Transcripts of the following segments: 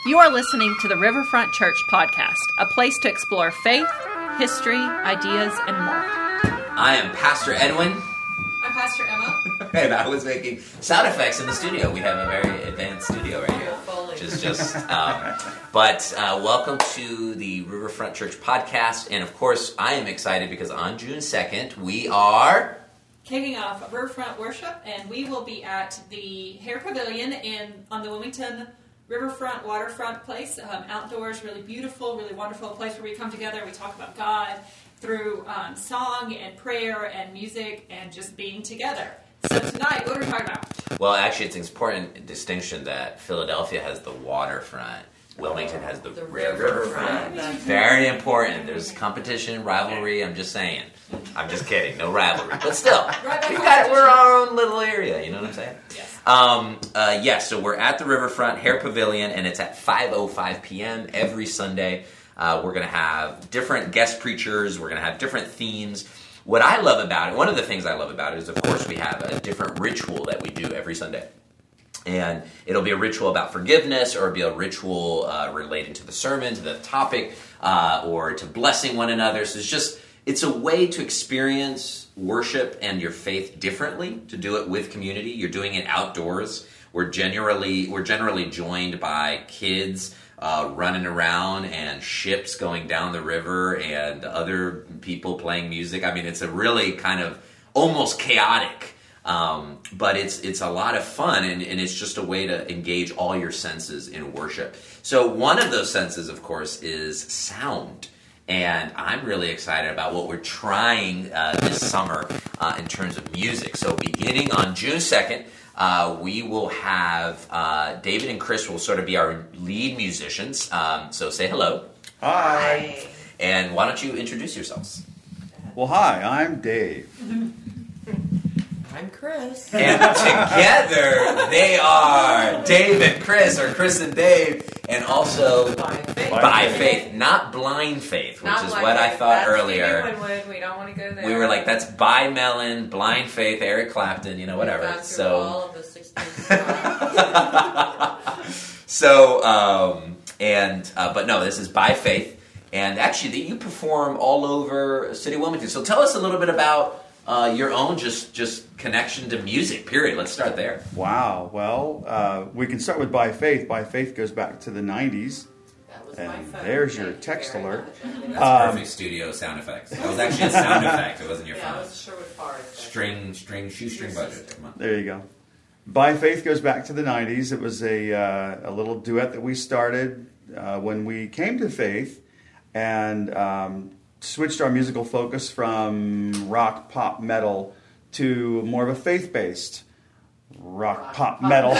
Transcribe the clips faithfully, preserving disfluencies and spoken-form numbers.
You are listening to the Riverfront Church Podcast, a place to explore faith, history, ideas, and more. I am Pastor Edwin. I'm Pastor Emma. And I was making sound effects in the studio. We have a very advanced studio right here. Which is just, um, but uh, welcome to the Riverfront Church Podcast. And of course, I am excited because on June second, we are kicking off Riverfront Worship, and we will be at the Hare Pavilion in on the Wilmington Riverfront Waterfront place, um, outdoors, really beautiful, really wonderful place where we come together, we talk about God through um, song and prayer and music and just being together. So tonight, what are we talking about? Well, actually, it's an important distinction that Philadelphia has the waterfront. Wilmington has the, the riverfront. River Very important. There's competition, rivalry. I'm just saying. I'm just kidding. No rivalry. But still, we've got, we're our own little area. You know what I'm saying? Yes. Um, uh, yes, so we're at the Riverfront Hare Pavilion, and it's at five oh five p.m. every Sunday. Uh, we're going to have different guest preachers. We're going to have different themes. What I love about it, one of the things I love about it is, of course, we have a different ritual that we do every Sunday. And it'll be a ritual about forgiveness, or it'll be a ritual uh, relating to the sermon, to the topic, uh, or to blessing one another. So it's just, it's a way to experience worship and your faith differently, to do it with community. You're doing it outdoors. We're generally, we're generally joined by kids uh, running around and ships going down the river and other people playing music. I mean, it's a really kind of almost chaotic Um, but it's it's a lot of fun, and, and it's just a way to engage all your senses in worship. So one of those senses, of course, is sound. And I'm really excited about what we're trying uh, this summer uh, in terms of music. So beginning on June second, uh, we will have uh, David and Chris will sort of be our lead musicians. Um, so say hello. Hi. And why don't you introduce yourselves? Well, hi, I'm Dave. I'm Chris. And together they are Dave and Chris, or Chris and Dave, and also By faith. By faith, not blind faith, which Not is blind what I faith. thought That's earlier. Stevie Winwood. We don't want to go there. We were like, that's by Mellon, blind faith, Eric Clapton, you know, whatever. We've gone through So, all of the sixties. so, um, and uh, but no, this is By Faith, and actually, you perform all over City of Wilmington. So, tell us a little bit about uh, your own just just connection to music. Period. Let's start there. Wow. Well, uh, we can start with By Faith. By Faith goes back to the nineties. That was And my phone. there's your Thank text very alert. much. That's Um, perfect studio sound effects. That was actually a sound effect. It wasn't your Yeah, it phone. was Sherwood Forest. String, string, shoestring budget. Come on. There you go. By Faith goes back to the nineties. It was a, uh, a little duet that we started uh, when we came to faith, and um, switched our musical focus from rock, pop, metal to more of a faith-based rock, Rock, pop, pop, metal.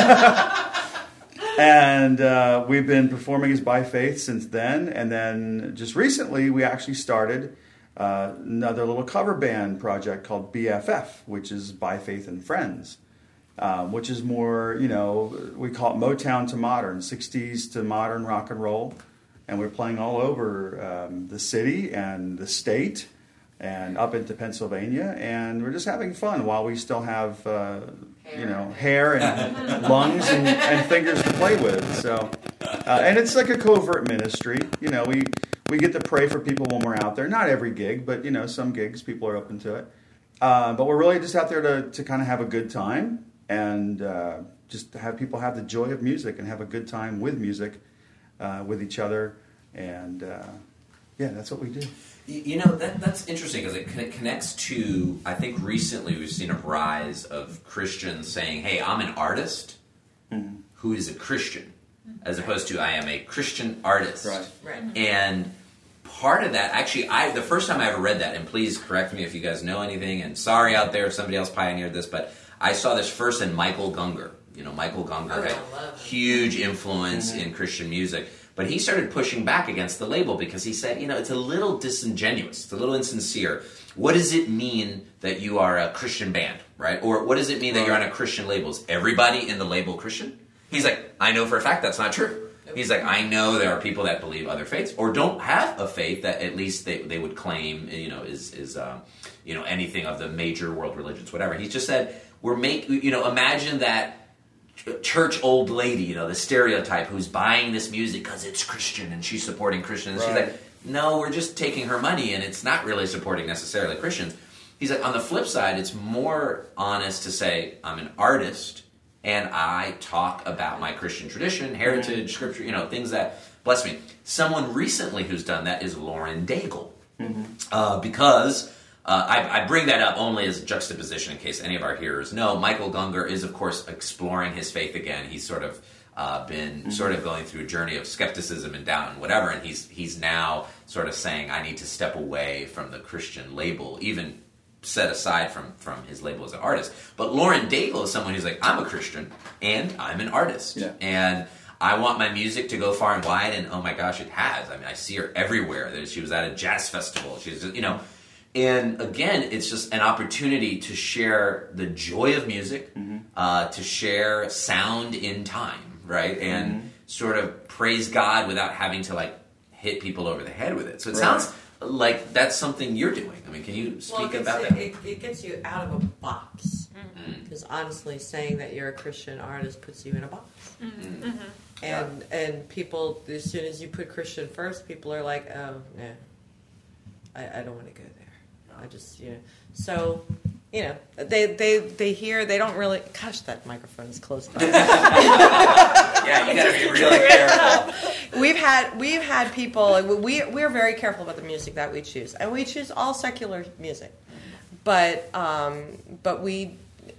And uh, we've been performing as By Faith since then. And then just recently, we actually started uh, another little cover band project called B F F, which is By Faith and Friends, um, which is more, you know, we call it Motown to modern, sixties to modern rock and roll. And we're playing all over um, the city and the state and up into Pennsylvania. And we're just having fun while we still have, uh, you know, hair and lungs and, and fingers to play with. So, uh, and it's like a covert ministry. You know, we, we get to pray for people when we're out there. Not every gig, but, you know, some gigs people are open to it. Uh, but we're really just out there to, to kind of have a good time and uh, just to have people have the joy of music and have a good time with music. Uh, with each other, and uh, yeah, that's what we do. You know, that that's interesting because it con- connects to, I think recently we've seen a rise of Christians saying, hey, I'm an artist mm-hmm. who is a Christian, as opposed to I am a Christian artist. Right. Right. And part of that, actually, I the first time I ever read that, and please correct me if you guys know anything, and sorry out there if somebody else pioneered this, but I saw this first in Michael Gungor. You know, Michael Gungor Oh, had huge influence mm-hmm. in Christian music. But he started pushing back against the label because he said, you know, it's a little disingenuous. It's a little insincere. What does it mean that you are a Christian band, right? Or what does it mean that you're on a Christian label? Is everybody in the label Christian? He's like, I know for a fact that's not true. He's like, I know there are people that believe other faiths or don't have a faith that at least they, they would claim, you know, is, is uh, you know, anything of the major world religions, whatever. He just said, we're make, you know, imagine that church old lady, you know, the stereotype who's buying this music because it's Christian and she's supporting Christians. Right. She's like, no, we're just taking her money and it's not really supporting necessarily Christians. He's like, on the flip side, it's more honest to say, I'm an artist and I talk about my Christian tradition, heritage, scripture, you know, things that bless me. Someone recently who's done that is Lauren Daigle. Mm-hmm. Uh, because uh, I, I bring that up only as a juxtaposition in case any of our hearers know. Michael Gungor is, of course, exploring his faith again. He's sort of uh, been mm-hmm. sort of going through a journey of skepticism and doubt and whatever, and he's he's now sort of saying, I need to step away from the Christian label, even set aside from, from his label as an artist. But Lauren Daigle is someone who's like, I'm a Christian, and I'm an artist. Yeah. And I want my music to go far and wide, and oh my gosh, it has. I mean, I see her everywhere. She was at a jazz festival. She's, you know, and again, it's just an opportunity to share the joy of music, mm-hmm. uh, to share sound in time, right? Mm-hmm. And sort of praise God without having to like hit people over the head with it. So it right. sounds like that's something you're doing. I mean, can you speak well, about it, that? It, it gets you out of a box. Because mm-hmm. honestly, saying that you're a Christian artist puts you in a box. Mm-hmm. Mm-hmm. And yeah. and people, as soon as you put Christian first, people are like, oh, no, I, I don't want to go there. I just, you know. So, you know, they, they, they hear, they don't really, gosh, that microphone is close by. Yeah, you got to be really careful. We've had, we've had people, we, we're very careful about the music that we choose. And we choose all secular music. But, um, but we...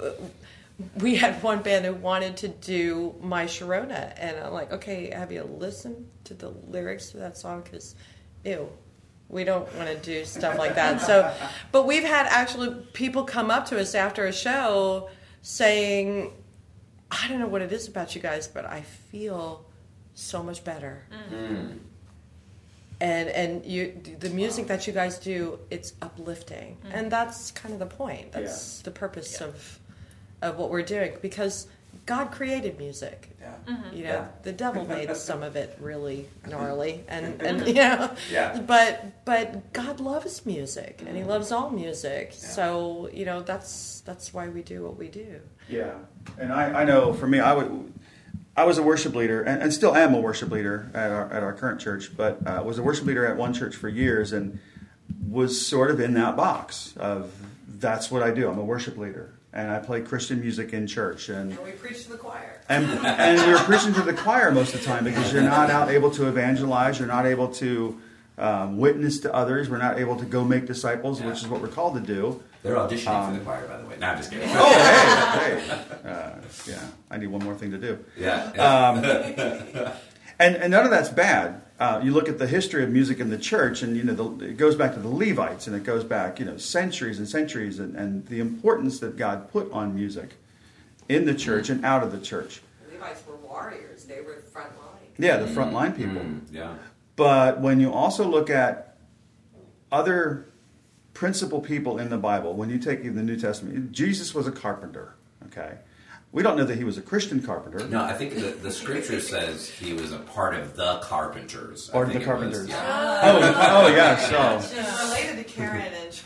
We had one band who wanted to do My Sharona, and I'm like, okay, have you listened to the lyrics to that song? Because, ew, we don't want to do stuff like that. So, but we've had actually people come up to us after a show saying, I don't know what it is about you guys, but I feel so much better. Mm. And and you, the music that you guys do, it's uplifting, mm. and that's kind of the point. That's yeah. the purpose yeah. of. of what we're doing, because God created music. Yeah. Mm-hmm. You know, yeah. the devil made some of it really gnarly, and, and you know, yeah. but but God loves music, and He loves all music. Yeah. So you know, that's that's why we do what we do. Yeah, and I, I know for me, I would. I was a worship leader, and, and still am a worship leader at our at our current church, but uh, was a worship leader at one church for years, and was sort of in that box of that's what I do. I'm a worship leader. And I play Christian music in church, and, and we preach to the choir. And and you're preaching to the choir most of the time because you're not out able to evangelize. You're not able to um, witness to others. We're not able to go make disciples, yeah. which is what we're called to do. They're auditioning um, for the choir, by the way. No, I'm just kidding. Oh, hey, hey. Uh, yeah, I need one more thing to do. Yeah. yeah. Um, and and none of that's bad. Uh, you look at the history of music in the church, and you know the, it goes back to the Levites, and it goes back, you know, centuries and centuries, and, and the importance that God put on music in the church and out of the church. The Levites were warriors; they were the front line. Yeah, the front line people. Mm, yeah. But when you also look at other principal people in the Bible, when you take the New Testament, Jesus was a carpenter. Okay. We don't know that he was a Christian carpenter. No, I think the, the scripture says he was a part of the carpenters. Part of the carpenters. Was, yeah. Oh, oh, yeah. So it's related to Karen and.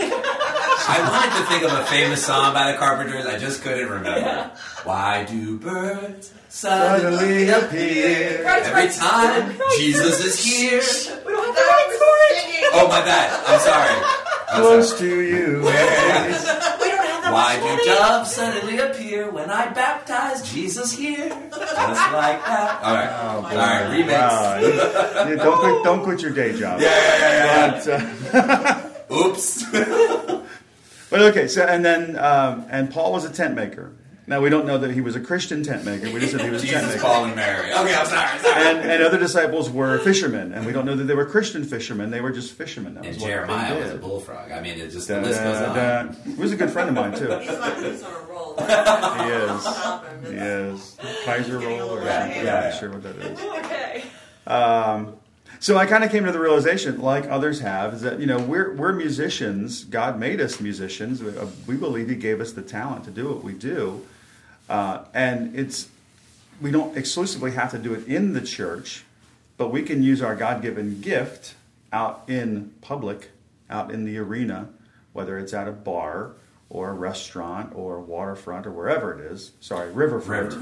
I wanted to think of a famous song by the Carpenters. I just couldn't remember. Yeah. Why do birds suddenly appear every time Jesus is here? We don't have the rights for it. Oh, my bad. I'm sorry. I'm Close sorry. to you. We don't have that Why much do doves suddenly appear when I baptize Jesus here? Just like that. All right. Oh, All right. Remix. Wow. You, you don't, quit, don't quit your day job. Yeah, yeah, yeah. yeah. But, uh, Oops. But okay, so and then um, and Paul was a tent maker. Now we don't know that he was a Christian tent maker. We just said he was a tent Jesus, maker. Paul, and Mary. Okay, I'm sorry. sorry. And, and other disciples were fishermen, and we don't know that they were Christian fishermen. They were just fishermen. That and was what Jeremiah they was did. a bullfrog. I mean, it just Da, the list goes on. da, da. He was a good friend of mine too. He's on, he's on a roll. He is. He is. Kaiser roll or Yeah, something. yeah, I'm yeah. not sure what that is. Okay. Um, so I kind of came to the realization, like others have, is that you know we're we're musicians. God made us musicians. We, uh, we believe He gave us the talent to do what we do, uh, and it's we don't exclusively have to do it in the church, but we can use our God-given gift out in public, out in the arena, whether it's at a bar or a restaurant or waterfront or wherever it is. Sorry, riverfront.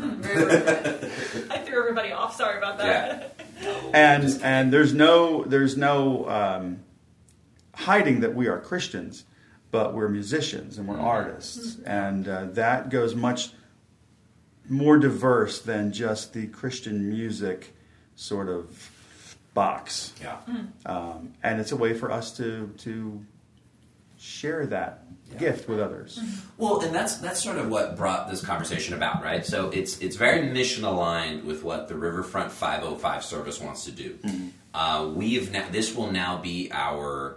I threw everybody off. Sorry about that. Yeah. And and there's no there's no um, hiding that we are Christians, but we're musicians and we're Mm-hmm. artists, and uh, that goes much more diverse than just the Christian music sort of box. Yeah. Um, and it's a way for us to to share that Yeah. gift with others. Well, and that's that's sort of what brought this conversation about, right? So it's it's very mission aligned with what the Riverfront five oh five service wants to do. Mm-hmm. Uh, we've now, this will now be our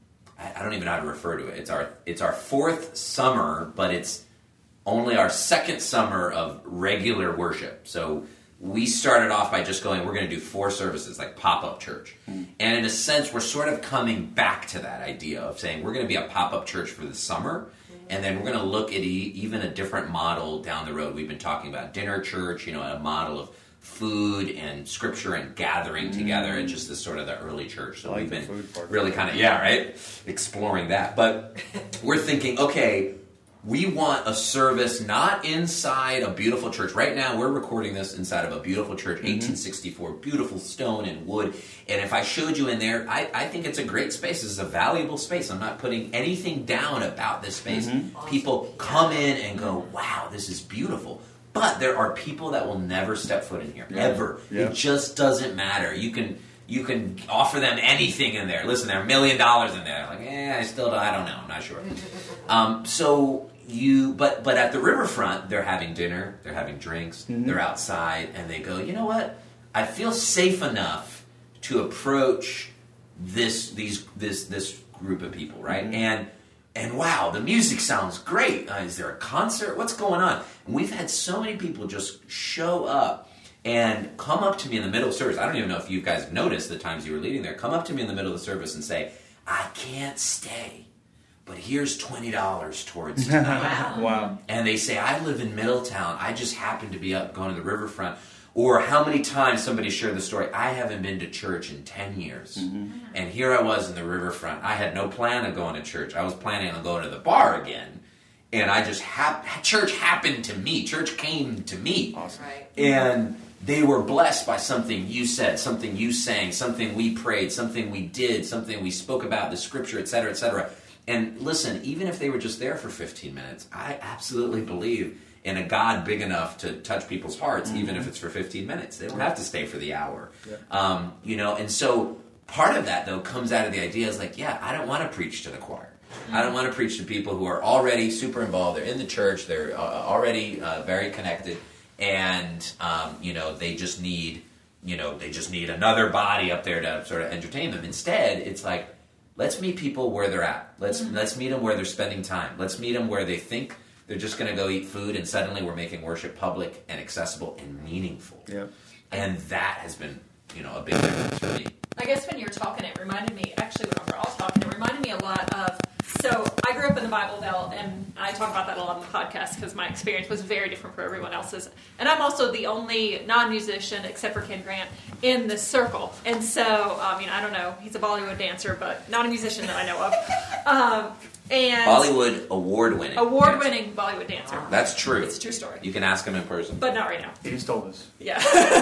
I, I don't even know how to refer to it. It's our it's our fourth summer, but it's only our second summer of regular worship. So we started off by just going, we're going to do four services, like pop-up church. Mm. And in a sense, we're sort of coming back to that idea of saying we're going to be a pop-up church for the summer, and then we're going to look at e- even a different model down the road. We've been talking about dinner church, you know, a model of food and scripture and gathering mm. together, and just this sort of the early church. So I like we've the been food part. really kind of, yeah, right, exploring that. But we're thinking, okay, we want a service not inside a beautiful church. Right now, we're recording this inside of a beautiful church, mm-hmm. eighteen sixty-four, beautiful stone and wood. And if I showed you in there, I, I think it's a great space. This is a valuable space. I'm not putting anything down about this space. Mm-hmm. Awesome. People come in and go, wow, this is beautiful. But there are people that will never step foot in here, yeah. ever. Yeah. It just doesn't matter. You can... You can offer them anything in there. Listen, there are a million dollars in there. Like, eh, I still don't, I don't know. I'm not sure. Um, so you, but but at the riverfront, they're having dinner, they're having drinks, mm-hmm. they're outside, and they go, you know what? I feel safe enough to approach this these this this group of people, right? Mm-hmm. And and wow, the music sounds great. Uh, is there a concert? What's going on? And we've had so many people just show up and come up to me in the middle of service. I don't even know if you guys have noticed the times you were leading there. Come up to me in the middle of the service and say, I can't stay, but here's twenty dollars towards tonight. Wow. Wow. And they say, I live in Middletown. I just happen to be up going to the riverfront. Or how many times somebody shared the story, I haven't been to church in ten years. Mm-hmm. And here I was in the riverfront. I had no plan of going to church. I was planning on going to the bar again. And I just, hap- church happened to me. Church came to me. Awesome. Right. And they were blessed by something you said, something you sang, something we prayed, something we did, something we spoke about, the scripture, et cetera, et cetera. And listen, even if they were just there for fifteen minutes, I absolutely believe in a God big enough to touch people's hearts, mm-hmm. even if it's for fifteen minutes. They don't have to stay for the hour. Yeah. Um, you know, and so part of that, though, comes out of the idea is like, yeah, I don't want to preach to the choir. Mm-hmm. I don't want to preach to people who are already super involved. They're in the church. They're uh, already uh, very connected. And, um, you know, they just need, you know, they just need another body up there to sort of entertain them. Instead, it's like, let's meet people where they're at. Let's mm-hmm. let's meet them where they're spending time. Let's meet them where they think they're just going to go eat food, and suddenly we're making worship public and accessible and meaningful. Yeah. And that has been, you know, a big difference for me. I guess when you were talking, it reminded me, actually when we were all talking, it reminded me a lot of, so I grew up in the Bible Belt, and I talk about that a lot on the podcast because my experience was very different from everyone else's. And I'm also the only non-musician, except for Ken Grant, in this circle. And so, I mean, I don't know, he's a Bollywood dancer, but not a musician that I know of. Um, and Bollywood award-winning. Award-winning Bollywood dancer. That's true. It's a true story. You can ask him in person. But not right now. He's told us. Yeah.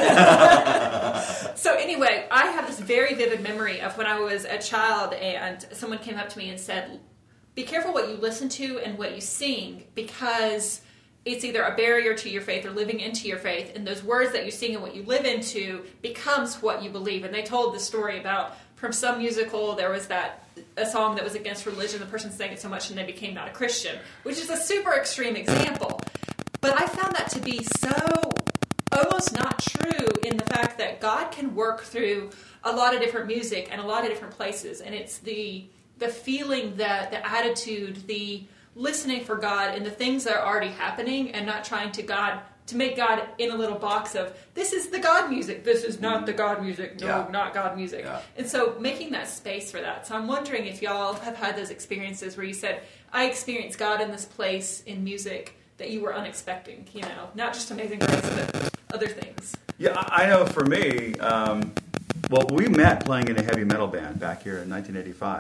So anyway, I have this very vivid memory of when I was a child and someone came up to me and said, be careful what you listen to and what you sing, because it's either a barrier to your faith or living into your faith, and those words that you sing and what you live into becomes what you believe. And they told the story about, from some musical, there was that a song that was against religion, the person sang it so much and they became not a Christian, which is a super extreme example. But I found that to be so almost not true in the fact that God can work through a lot of different music and a lot of different places, and it's the the feeling, that the attitude, the listening for God and the things that are already happening, and not trying to God to make God in a little box of, this is the God music, this is not the God music, no, yeah. not God music. Yeah. And so making that space for that. So I'm wondering if y'all have had those experiences where you said, I experienced God in this place in music that you were unexpecting, you know, not just Amazing Grace, but other things. Yeah, I I know for me, um, well, we met playing in a heavy metal band back here in nineteen eighty-five.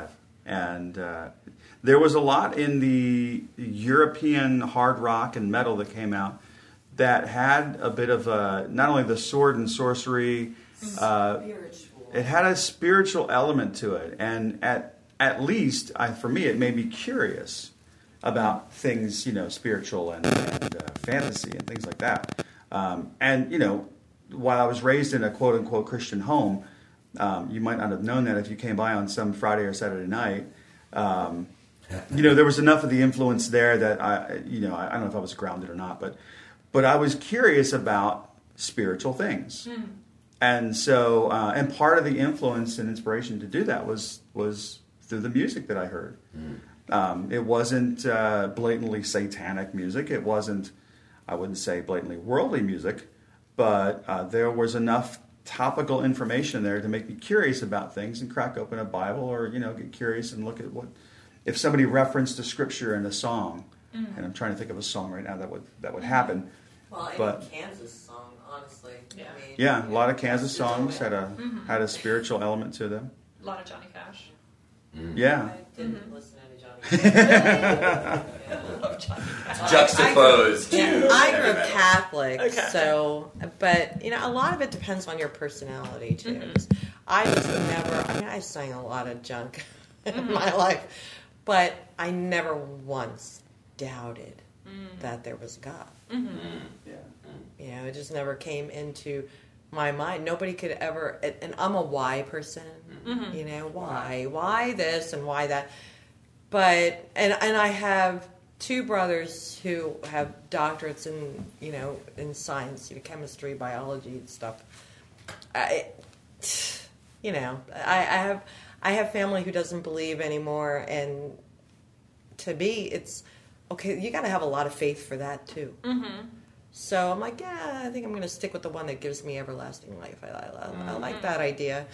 And uh, there was a lot in the European hard rock and metal that came out that had a bit of a, not only the sword and sorcery, uh, Spiritual. it had a spiritual element to it. And at at least, I, for me, it made me curious about things, you know, spiritual and, and uh, fantasy and things like that. Um, and, you know, while I was raised in a quote-unquote Christian home, um, you might not have known that if you came by on some Friday or Saturday night. Um, you know, there was enough of the influence there that I, you know, I, I don't know if I was grounded or not, but but I was curious about spiritual things. Mm. And so, uh, and part of the influence and inspiration to do that was was through the music that I heard. Mm. Um, it wasn't uh, blatantly satanic music. It wasn't, I wouldn't say blatantly worldly music, but uh, there was enough topical information there to make me curious about things and crack open a Bible, or, you know, get curious and look at what, if somebody referenced a scripture in a song, mm. and I'm trying to think of a song right now that would that would happen. Well, any but, Kansas song, honestly. Yeah, I mean, yeah, a lot of Kansas songs had a mm-hmm. had a spiritual element to them. A lot of Johnny Cash. Mm. Yeah. I didn't Mm-hmm. listen to any Johnny Cash. Yeah. Juxtaposed to. Yeah, I grew up Catholic, Okay. so, but, you know, a lot of it depends on your personality, too. Mm-hmm. I was never, I mean, I sang a lot of junk in mm-hmm. my life, but I never once doubted mm. that there was God. Mm-hmm. Yeah. You know, it just never came into my mind. Nobody could ever, and I'm a why person, mm-hmm. you know, why, why this and why that. But, and, and I have two brothers who have doctorates in, you know, in science, you know, chemistry, biology and stuff. I, you know, I, I have, I have family who doesn't believe anymore, and to me, it's, okay, you got to have a lot of faith for that too. Mm-hmm. So I'm like, yeah, I think I'm going to stick with the one that gives me everlasting life. I, I, mm-hmm. I like that idea.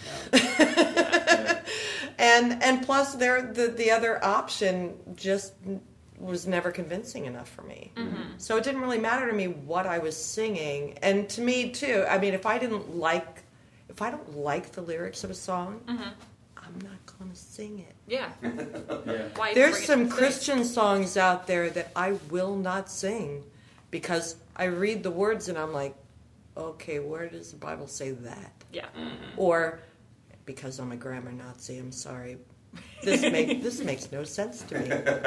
Yeah. and and plus, there the the other option just was never convincing enough for me. Mm-hmm. So it didn't really matter to me what I was singing. And to me too, I mean, if I didn't like, if I don't like the lyrics of a song, mm-hmm. I'm not going to sing it. Yeah. yeah. Why There's some Christian songs out there that I will not sing because I read the words and I'm like, okay, where does the Bible say that? Yeah. Mm-hmm. Or, because I'm a grammar Nazi, I'm sorry, this make, this makes no sense to me.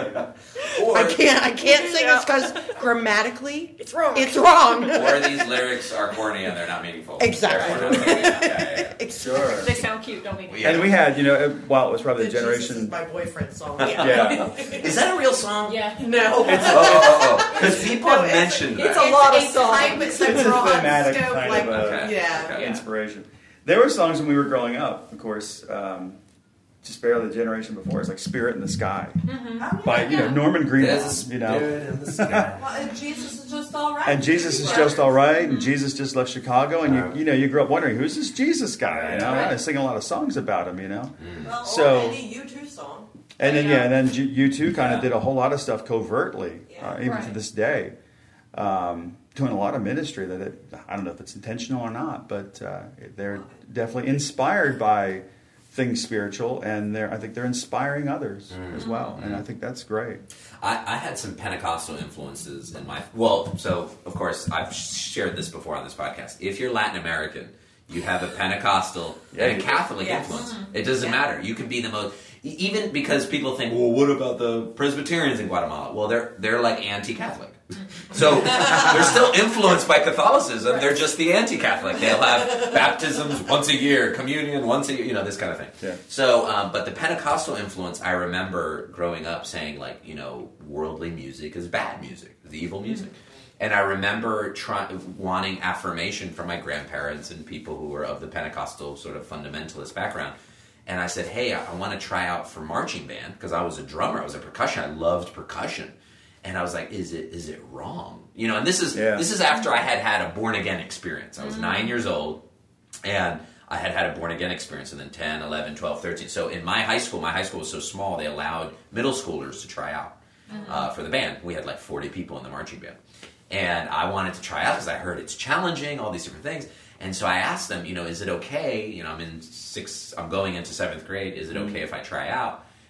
Or, I can't I can't sing this because grammatically it's wrong. It's wrong. Or these lyrics are corny and they're not meaningful. Exactly. They're not meaningful. Yeah, yeah, yeah. Sure. They sound cute, don't they? Yeah. And we had, you know, while it was probably The the Jesus is generation. my boyfriend song. Yeah. Is that a real song? Yeah. No. It's, oh, oh, oh. Because people No, have it's- mentioned it's that. a lot of It's songs. time, it's It's a a broad thematic scope, kind like, of a- Okay. yeah. Okay. inspiration. There were songs when we were growing up, of course, um, just barely the generation before. It's like "Spirit in the Sky" Oh, by yeah, you know yeah. Norman Greenbaum. There's a You know, spirit in the sky. Well, and Jesus is just all right. and Jesus is just all right, and Jesus just left Chicago, and you you know you grew up wondering who's this Jesus guy. You know, Right. I sing a lot of songs about him. You know, Well, So- or any U two song. and then Yeah. yeah, and then you two kind Yeah. of did a whole lot of stuff covertly, Yeah. uh, even Right. to this day. Um, doing a lot of ministry that it, I don't know if it's intentional or not, but uh, they're definitely inspired by things spiritual, and they're I think they're inspiring others Mm. as well, and I think that's great. I, I had some Pentecostal influences in my... Well, so, of course, I've shared this before on this podcast. If you're Latin American, you have a Pentecostal Yeah, and a you do. Catholic Yes. influence. It doesn't Yeah. matter. You can be the most... e- Even because people think, well, what about the Presbyterians in Guatemala? Well, they're they're like anti-Catholic. So they're still influenced by Catholicism. They're just the anti-Catholic. They'll have baptisms once a year, communion once a year, you know, this kind of thing. Yeah. So, um, but the Pentecostal influence, I remember growing up saying, like, you know, worldly music is bad music, is evil music. And I remember trying, wanting affirmation from my grandparents and people who were of the Pentecostal sort of fundamentalist background. And I said, hey, I, I want to try out for marching band, because I was a drummer, I was a percussion, I loved percussion. And I was like, is it is it wrong? You know, and this is Yeah. this is after I had had a born-again experience. I was nine years old, and I had had a born-again experience, and then ten, eleven, twelve, thirteen. So in my high school, my high school was so small, they allowed middle schoolers to try out uh, for the band. We had like forty people in the marching band. And I wanted to try out because I heard it's challenging, all these different things. And so I asked them, you know, is it okay? You know, I'm in sixth, I'm going into seventh grade. Is it okay if I try out?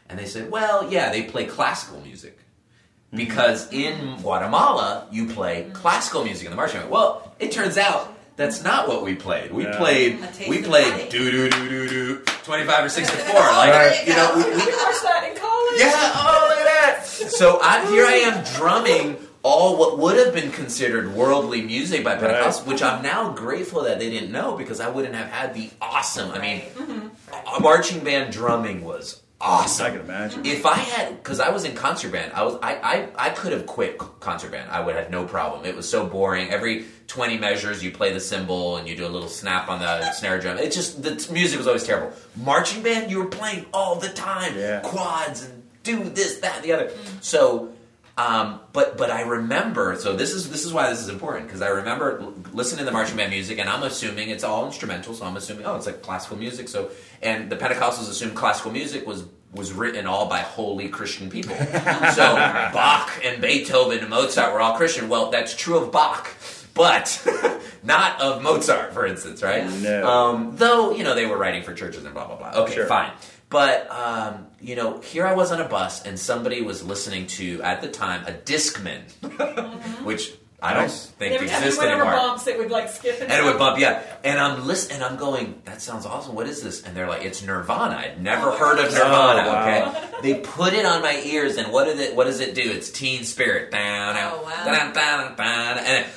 And they said, well, yeah, they play classical music. Because in Guatemala, you play classical music in the marching band. Well, it turns out that's not what we played. We Yeah. played, A taste we of played money. do do do do do twenty-five or sixty-four. Like, Right. you know, we, we, We watched that in college. yeah, oh, look at that. So I, here I am drumming all what would have been considered worldly music by Pentecost, Right. which I'm now grateful that they didn't know because I wouldn't have had the awesome, I mean, a marching band drumming was awesome. I can imagine. If I had, because I was in concert band, I was, I, I, I could have quit concert band. I would have no problem. It was so boring. Every twenty measures, you play the cymbal and you do a little snap on the snare drum. It just the t- music was always terrible. Marching band, you were playing all the time, Yeah. quads and do this, that, and the other. So, um, but but I remember. So this is this is why this is important because I remember l- listening to the marching band music, and I'm assuming it's all instrumental. So I'm assuming, oh, it's like classical music. So and the Pentecostals assumed classical music was was written all by holy Christian people. So Bach and Beethoven and Mozart were all Christian. Well, that's true of Bach, but not of Mozart, for instance, right? No. Um, though, you know, they were writing for churches and blah, blah, blah. Okay, Sure. fine. But, um, you know, here I was on a bus and somebody was listening to, at the time, a Discman, which I don't Nice. think Every time you exists went over anymore. bumps, it would like skip and, And it would bump, yeah. And I'm listening, and I'm going, that sounds awesome. What is this? And they're like, it's Nirvana. I'd never heard of Nirvana. Oh, wow. Okay, they put it on my ears, and what did it? What does it do? It's Teen Spirit. Down, Oh, wow. down, down, down, and it,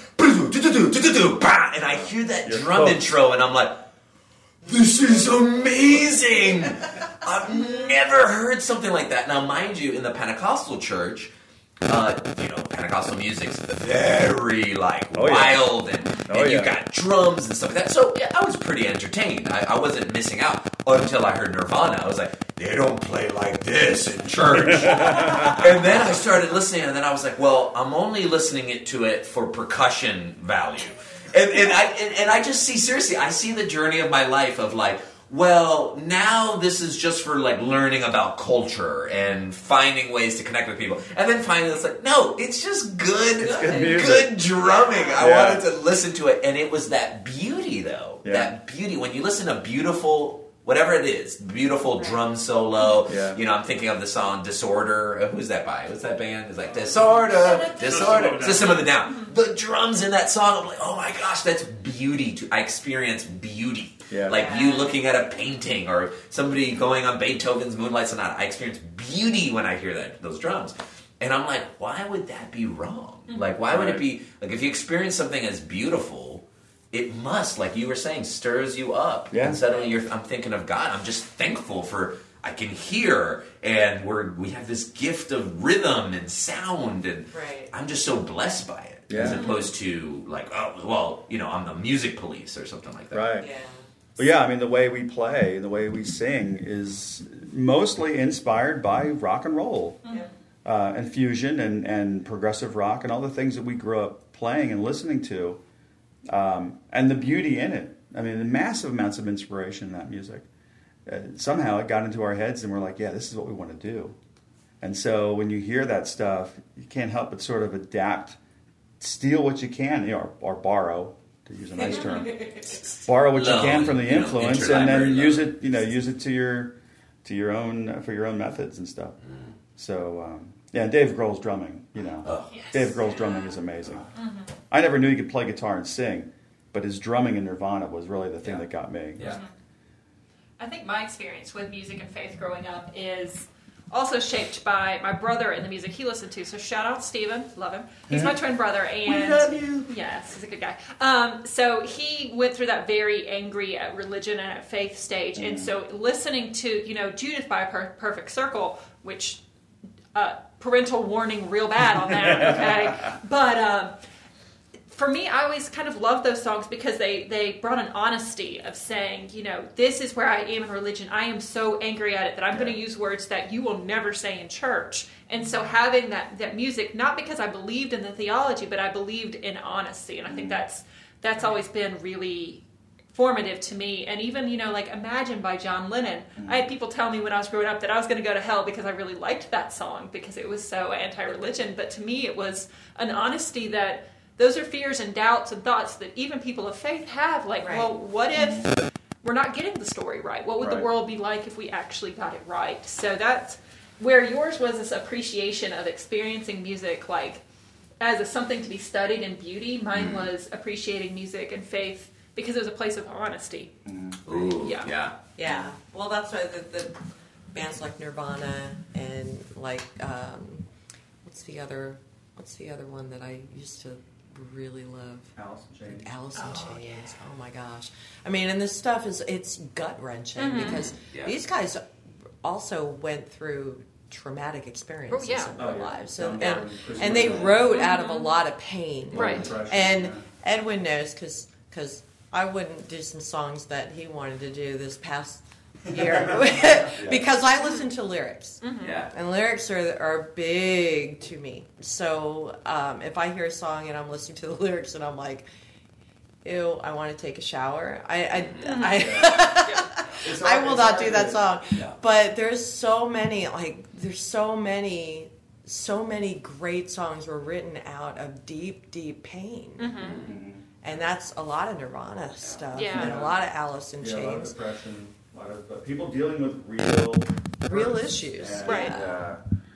and I hear that You're drum close. intro, and I'm like, this is amazing. I've never heard something like that. Now, mind you, in the Pentecostal church. Uh, you know, Pentecostal music's very like Oh, yeah. wild, and, and Oh, you yeah. got drums and stuff like that. So yeah, I was pretty entertained. I, I wasn't missing out until I heard Nirvana. I was like, they don't play like this in church. And then I started listening, and then I was like, well, I'm only listening it to it for percussion value. And, and I and, and I just see seriously, I see the journey of my life of like. Well, now this is just for like learning about culture and finding ways to connect with people. And then finally it's like, no, it's just good, good music. good drumming. I Yeah. wanted to listen to it. And it was that beauty though. Yeah. That beauty. When you listen to beautiful, whatever it is, beautiful drum solo. Yeah. You know, I'm thinking of the song Disorder. Uh, who's that by? What's that band? It's like Disorder, Disorder. System of a Down. The drums in that song, I'm like, oh my gosh, that's beauty. To, I experience beauty. Yeah. Like you looking at a painting or somebody going on Beethoven's Moonlight Sonata. I experience beauty when I hear that those drums. And I'm like, why would that be wrong? Like, why would it Right. be... Like, if you experience something as beautiful, it must, like you were saying, stirs you up. Yeah. And suddenly you're, I'm thinking of God. I'm just thankful for... I can hear, and we're we have this gift of rhythm and sound, and Right. I'm just so blessed by it. As Yeah. opposed to, like, oh, well, you know, I'm the music police or something like that. Right. Yeah. Well, yeah, I mean, the way we play, the way we sing is mostly inspired by rock and roll Yeah. uh, and fusion and, and progressive rock and all the things that we grew up playing and listening to, um, and the beauty in it. I mean, the massive amounts of inspiration in that music. Uh, somehow it got into our heads and we're like, yeah, this is what we want to do. And so when you hear that stuff, you can't help but sort of adapt, steal what you can, you know, or, or borrow, to use a nice term. Borrow what you Loan, can from the you know, influence, and then interlibrary use loan. it. You know, use it to your to your own for your own methods and stuff. So um, yeah, and Dave Grohl's drumming. You know, Oh. Dave Grohl's drumming is amazing. I never knew he could play guitar and sing, but his drumming in Nirvana was really the thing Yeah. that got me. Yeah. I think my experience with music and faith growing up is also shaped by my brother and the music he listened to. So shout out Steven, love him. He's my twin brother, and love you. Yes, he's a good guy. Um, so he went through that very angry at religion and at faith stage, and so listening to you know Judith by a per- Perfect Circle, which uh, parental warning, real bad on that. Okay, but. Um, For me, I always kind of loved those songs because they, they brought an honesty of saying, you know, this is where I am in religion. I am so angry at it that I'm going to use words that you will never say in church. And so having that, that music, not because I believed in the theology, but I believed in honesty. And I think that's that's always been really formative to me. And even, you know, like Imagine by John Lennon. I had people tell me when I was growing up that I was going to go to hell because I really liked that song because it was so anti-religion. But to me, it was an honesty that those are fears and doubts and thoughts that even people of faith have. Like, Right. well, what if we're not getting the story right? What would the Right. world be like if we actually got it right? So that's where yours was this appreciation of experiencing music like as a something to be studied in beauty, mine mm. was appreciating music and faith because it was a place of honesty. Mm. Ooh, yeah. yeah. Yeah. Well, that's why the, the bands like Nirvana and like um, what's the other what's the other one that I used to really love? Alice in Chains. Alice in Oh, Chains. yeah. Oh my gosh. I mean, and this stuff is it's gut wrenching Mm-hmm. because Yeah. these guys also went through traumatic experiences Oh, yeah. in their Oh, yeah. lives, Soundgarden, and Chris and they Cornell. wrote out of a lot of pain, Right. Depression, and yeah. Edwin knows because I wouldn't do some songs that he wanted to do this past year because I listen to lyrics. Yeah. And lyrics are are big to me. So um, if I hear a song and I'm listening to the lyrics and I'm like, ew, I want to take a shower, I I, I, It's I hard- will it's not hard do that to- song. Yeah. But there's so many, like, there's so many, so many great songs were written out of deep, deep pain. Mhm. And that's a lot of Nirvana stuff Yeah. and a lot of Alice in Yeah, a lot of Chains. depression, a lot of uh, people dealing with real, Real hurts. issues. And, Right. uh,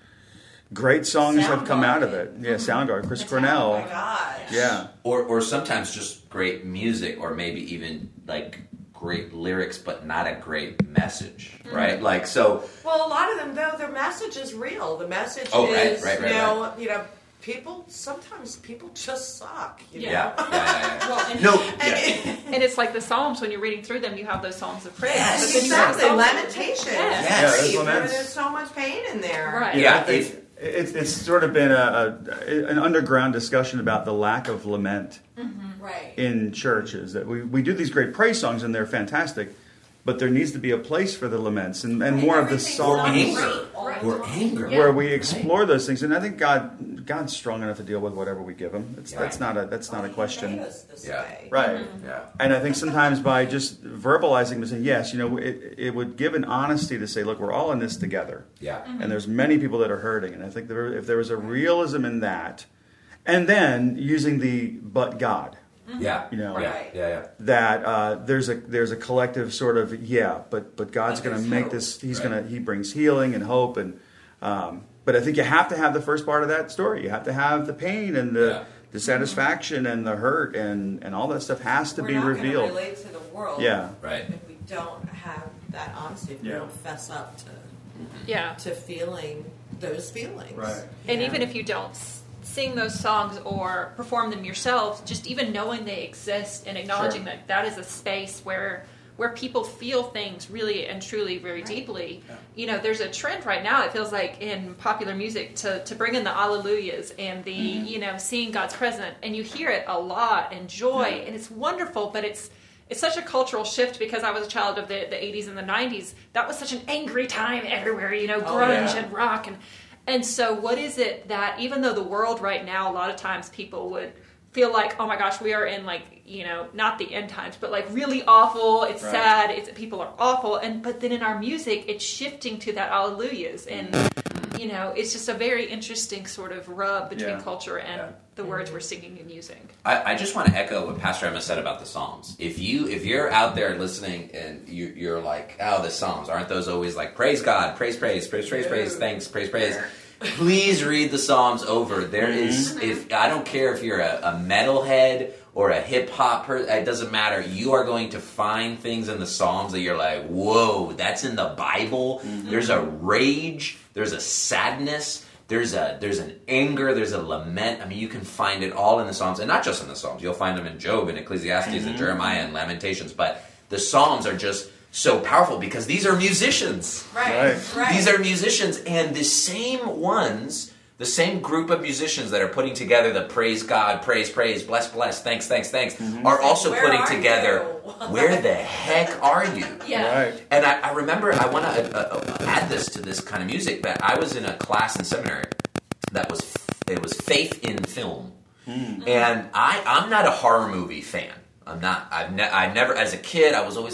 great songs have come out of it. Yeah, Soundgarden, Chris Cornell. Oh my gosh. Yeah, Or, or sometimes just great music, or maybe even like great lyrics, but not a great message, right? Like so. Well, a lot of them, though, their message is real. The message Oh, right, is, right, right, you know, you know, people, sometimes people just suck. You Yeah. know? Yeah. yeah, yeah. Well, and, No. And Yeah. it- and it's like the Psalms, when you're reading through them, you have those songs of praise. Yes, but then you have exactly. songs of- Lamentation. Yes. Yeah, there's Grief. laments. There's so much pain in there. Right. Yeah, I think it's it's sort of been a, a an underground discussion about the lack of lament Right. in churches. That we, we do these great praise songs and they're fantastic, but there needs to be a place for the laments and, and more of the Everything's Or songs not anger. great all the Or time. anger. Yeah. where we explore those things. And I think God God's strong enough to deal with whatever we give him. It's, That's Right. not a that's not a He question. made us this Yeah. way. Right. Yeah. And I think sometimes by just verbalizing to say, yes, you know, it, it would give an honesty to say, look, we're all in this together. Yeah. And there's many people that are hurting. And I think there, if there was a realism in that, and then using the but God, Yeah. you know, Yeah. Right. Yeah. Yeah. that uh, there's a there's a collective sort of yeah, but but God's But going to there's make hope. this. He's Right. going to he brings healing and hope and. Um, but I think you have to have the first part of that story. You have to have the pain and the Yeah. the satisfaction and the hurt and and all that stuff has to We're be not revealed. Gonna relate to the world. Yeah. Right. If we don't have that honesty, if we Yeah. don't fess up to Yeah. to feeling those feelings. Right. And Yeah. even if you don't s- sing those songs or perform them yourself, just even knowing they exist and acknowledging Sure. that that is a space where where people feel things really and truly very Right. deeply. You know, there's a trend right now, it feels like, in popular music to, to bring in the alleluias and the, Mm-hmm. you know, seeing God's presence. And you hear it a lot and joy, Yeah. and it's wonderful, but it's it's such a cultural shift because I was a child of the, the eighties and the nineties. That was such an angry time everywhere, you know, Oh, grunge yeah. and rock. And and so what is it that, even though the world right now, a lot of times people would feel like, oh my gosh, we are in like, you know, not the end times, but like really awful, it's Right. sad, it's people are awful. And but then in our music, it's shifting to that alleluias. And, you know, it's just a very interesting sort of rub between Yeah. culture and Yeah. the words we're singing and using. I, I just want to echo what Pastor Emma said about the Psalms. If you if you're out there listening and you, you're like, oh, the Psalms, aren't those always like praise God, praise, praise, praise, praise, praise, thanks, praise, praise. Please read the Psalms over. There is, if I don't care if you're a, a metalhead or a hip hop person, it doesn't matter. You are going to find things in the Psalms that you're like, whoa, that's in the Bible. There's a rage, there's a sadness. There's a there's an anger, there's a lament. I mean, you can find it all in the Psalms, and not just in the Psalms. You'll find them in Job and Ecclesiastes and Jeremiah and Lamentations. But the Psalms are just so powerful because these are musicians. Right. Right. Right. These are musicians, and the same ones, the same group of musicians that are putting together the praise God, praise, praise, bless, bless, thanks, thanks, thanks, are also Where putting are together, you? where the heck are you? Yeah. Right. And I, I remember, I want to uh, uh, add this to this kind of music, that I was in a class in seminary that was, it was faith in film. And I, I'm not a horror movie fan. I'm not, I've, ne- I never, as a kid, I was always like,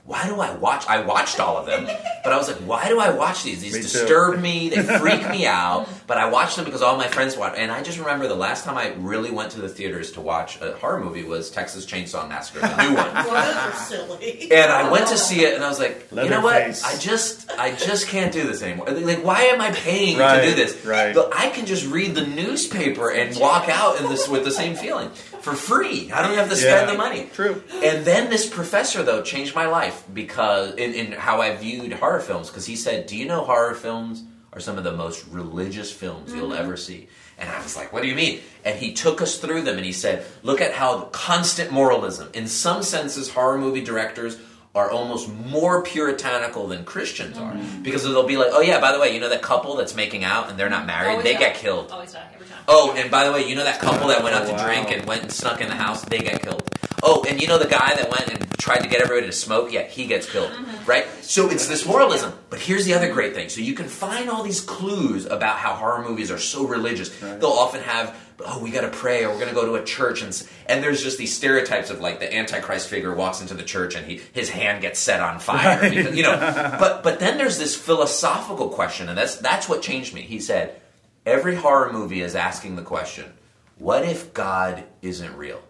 why do I watch? I watched all of them, but I was like, why do I watch these? These Me disturb too. me, they freak me out, but I watch them because all my friends watch. And I just remember the last time I really went to the theaters to watch a horror movie was Texas Chainsaw Massacre, the new one. Well, those are silly. And I went to see it, and I was like, you know what? Leatherface. I just, I just can't do this anymore. Like, why am I paying Right, to do this? right. But I can just read the newspaper and walk out in this with the same feeling for free. I don't have to spend Yeah. the money. True. And then this professor, though, changed my life because in, in how I viewed horror films. Because he said, "Do you know horror films are some of the most religious films you'll ever see?" And I was like, what do you mean? And he took us through them and he said, look at how constant moralism. In some senses, horror movie directors are almost more puritanical than Christians are. Mm-hmm. Because they'll be like, oh yeah, by the way, you know that couple that's making out and they're not married? Always they die. get killed. Always die every time. Oh, and by the way, you know that couple that went out Oh, to wow. drink and went and snuck in the house? They get killed. Oh, and you know the guy that went and tried to get everybody to smoke? Yeah, he gets killed. Right? So it's this moralism. But here's the other great thing. So you can find all these clues about how horror movies are so religious. Right. They'll often have, oh, we got to pray, or we're going to go to a church. And, s- and there's just these stereotypes of like the Antichrist figure walks into the church and he his hand gets set on fire. Right. Because, you know, but, but then there's this philosophical question, and that's, that's what changed me. He said, every horror movie is asking the question, what if God isn't real?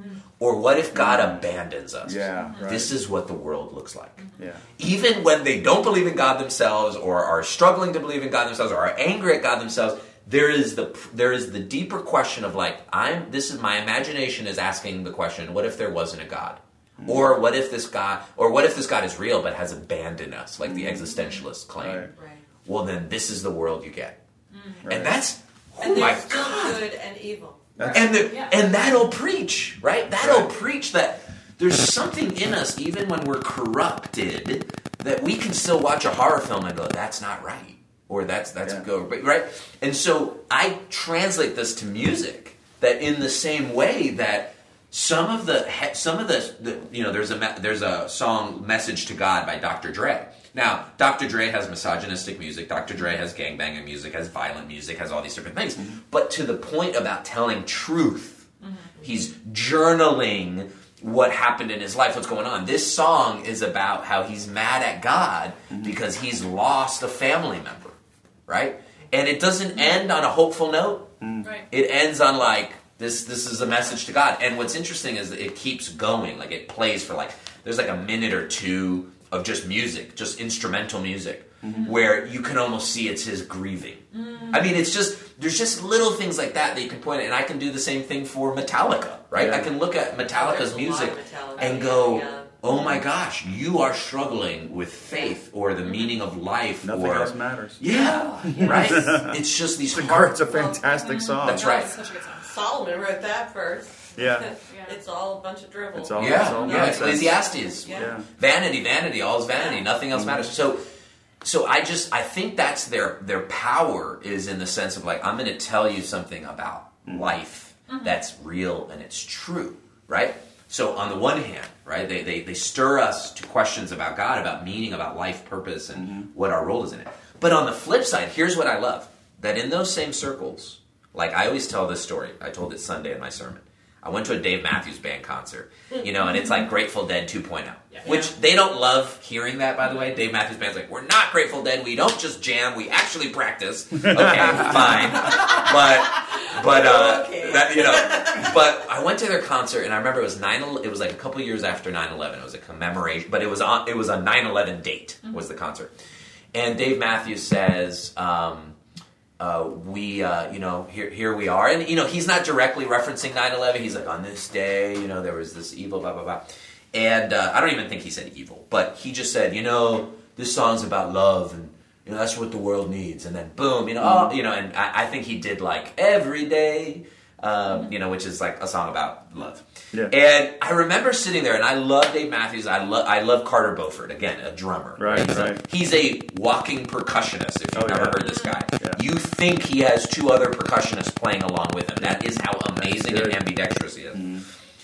Or what if God abandons us? Yeah, right. This is what the world looks like. Yeah. Even when they don't believe in God themselves, or are struggling to believe in God themselves, or are angry at God themselves, there is the there is the deeper question of like, I'm this is my imagination is asking the question, what if there wasn't a God? Or what if this God or what if this God is real but has abandoned us, like the existentialists claim? Right. Right. Well, then this is the world you get. Right. And that's oh And my there's still God. good and evil. That's- And the, Yeah. and that'll preach, right? That'll Right. preach that there's something in us, even when we're corrupted, that we can still watch a horror film and go, "That's not right," or "That's that's Yeah. go right." And so I translate this to music, that in the same way that some of the he- some of the, the you know there's a me- there's a song "Message to God" by Doctor Dre. Now, Doctor Dre has misogynistic music. Doctor Dre has gangbanging music, has violent music, has all these different things. But to the point about telling truth, he's journaling what happened in his life, what's going on. This song is about how he's mad at God because he's lost a family member, right? And it doesn't end on a hopeful note. Right. It ends on like, this This is a message to God. And what's interesting is that it keeps going. Like it plays for like, there's like a minute or two of just music, just instrumental music, where you can almost see it's his grieving. I mean, it's just, there's just little things like that that you can point at, and I can do the same thing for Metallica, right? Yeah. I can look at Metallica's There's a lot music of Metallica, and yeah, go, yeah. oh my gosh, you are struggling with faith or the meaning of life. Nothing or, else matters. Yeah, right? It's just these It's a, hard... it's a fantastic song. That's Oh, right. it's such a good song. Solomon wrote that first. Yeah. Yeah. It's all a bunch of dribble. It's all- Yeah, all yeah, nonsense. Ecclesiastes. Yeah. Yeah. Vanity, vanity, all is vanity. Nothing else matters. So, so I just I think that's their their power is in the sense of like I'm going to tell you something about life that's real and it's true, right? So on the one hand, right, they, they they stir us to questions about God, about meaning, about life, purpose, and what our role is in it. But on the flip side, here's what I love: that in those same circles, like I always tell this story. I told it Sunday in my sermon. I went to a Dave Matthews Band concert, you know, and it's like Grateful Dead two point oh, Yeah. which they don't love hearing that, by the way. Dave Matthews Band's like, we're not Grateful Dead. We don't just jam. We actually practice. Okay, fine. But, but, uh, Okay. that, you know, but I went to their concert and I remember it was nine, it was like a couple years after nine eleven. It was a commemoration, but it was on, it was a nine eleven date was the concert. And Dave Matthews says, um, Uh, we, uh, you know, here here we are. And, you know, he's not directly referencing nine eleven. He's like, on this day, you know, there was this evil, blah, blah, blah. And uh, I don't even think he said evil. But he just said, you know, this song's about love. And, you know, that's what the world needs. And then, boom, you know, oh, you know, and I, I think he did, like, Every Day, um, you know, which is, like, a song about love. Yeah. And I remember sitting there, and I love Dave Matthews. I love I love Carter Beauford, again, a drummer. Right, He's, right. A, he's a walking percussionist, if you've Oh, never yeah. heard this guy. Yeah. You think he has two other percussionists playing along with him. That is how amazing and good. ambidextrous he is. Mm-hmm.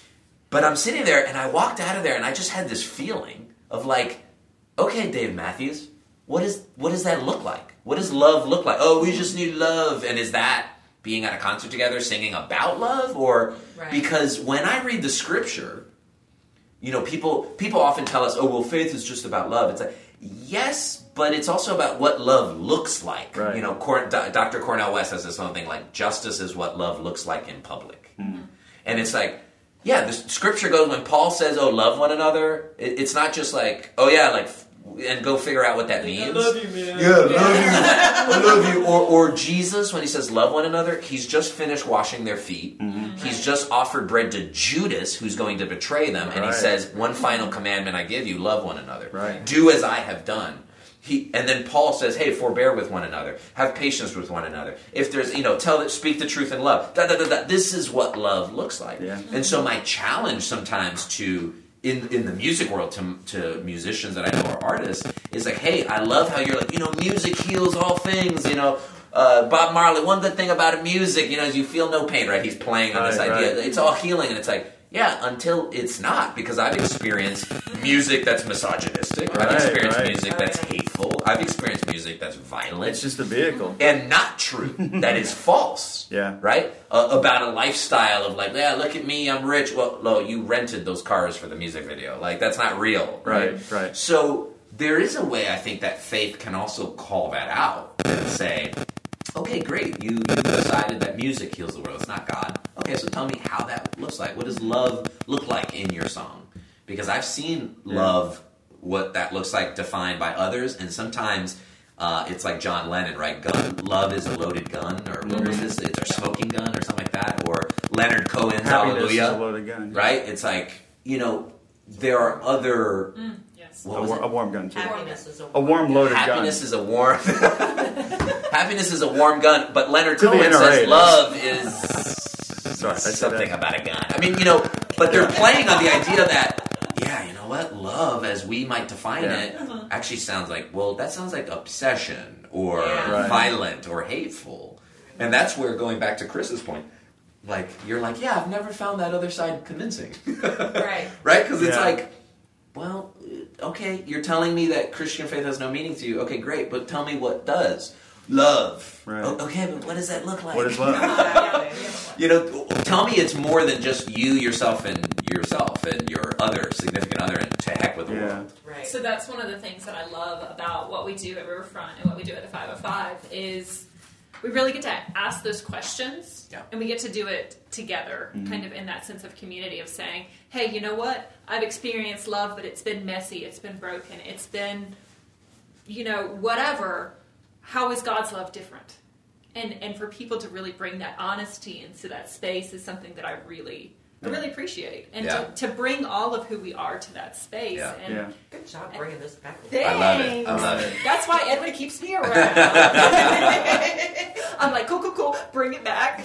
But I'm sitting there, and I walked out of there, and I just had this feeling of like, okay, Dave Matthews, what is what does that look like? What does love look like? Oh, we just need love. And is that being at a concert together singing about love? Or Right. because when I read the scripture, you know, people people often tell us, oh, well, faith is just about love. It's like, yes, but it's also about what love looks like. Right. You know, Cor- Doctor Cornel West has this other thing like, justice is what love looks like in public. Mm-hmm. And it's like, yeah, the scripture goes, when Paul says, oh, love one another, it, it's not just like, oh, yeah, like, and go figure out what that means. I love you, man. Yeah, love you. I love you. Or, or Jesus, when he says love one another, he's just finished washing their feet. Mm-hmm. He's right. just offered bread to Judas, who's going to betray them. And right. he says, one final commandment I give you, love one another. Right. Do as I have done. He, and then Paul says, hey, forbear with one another. Have patience with one another. If there's, you know, tell speak the truth in love. Da, da, da, da. This is what love looks like. Yeah. And so my challenge sometimes to... In, in the music world, to, to musicians that I know are artists, is like, hey, I love how you're like, you know, music heals all things, you know. Uh, Bob Marley, one good thing about music, you know, is you feel no pain, right? He's playing on right, this idea. Right. It's all healing, and it's like, yeah, until it's not, because I've experienced music that's misogynistic, right, I've experienced right. music that's hateful, I've experienced music that's violent. It's just a vehicle. And not true. That is false. Yeah. Right? Uh, about a lifestyle of like, yeah, look at me, I'm rich. Well, no, you rented those cars for the music video. Like, that's not real. Right? Right, right. So there is a way I think that faith can also call that out and say, okay, great, you, you decided that music heals the world. It's not God. Okay, so tell me how that looks like. What does love look like in your song? Because I've seen yeah. love, what that looks like defined by others, and sometimes uh, it's like John Lennon, right? Gun, love is a loaded gun, or what was this? It's a smoking gun, or something like that. Or Leonard Cohen's Happiness Hallelujah, is a loaded gun. right? It's like, you know, there are other. Mm, yes. What a, was war, it? a warm gun too. Happiness is a A warm loaded Happiness gun. is a warm. Happiness is a warm gun, but Leonard To the Cohen N R A, says love is Sorry, I said something that. about a gun. I mean, you know, but they're playing on the idea that, yeah, you know what, love, as we might define Yeah. it, actually sounds like, well, that sounds like obsession or Yeah. Right. violent or hateful, and that's where, going back to Chris's point, like you're like, yeah, I've never found that other side convincing, Right. right? Because it's Yeah. like, well, okay, you're telling me that Christian faith has no meaning to you. Okay, great, but tell me what does. Love. Right. O- okay, but what does that look like? What is love? You know, tell me it's more than just you, yourself, and yourself, and your other significant other, and to heck with the Yeah. world. Right. So that's one of the things that I love about what we do at Riverfront and what we do at the five oh five is we really get to ask those questions, Yeah. and we get to do it together, Mm-hmm. kind of in that sense of community of saying, hey, you know what? I've experienced love, but it's been messy, it's been broken, it's been, you know, whatever. How is God's love different? And and for people to really bring that honesty into that space is something that I really, I really appreciate. And Yeah. to, to bring all of who we are to that space. Yeah. And Yeah. Good job bringing this back. I love it. I love it. That's why Edwin keeps me around. I'm like, cool, cool, cool. Bring it back.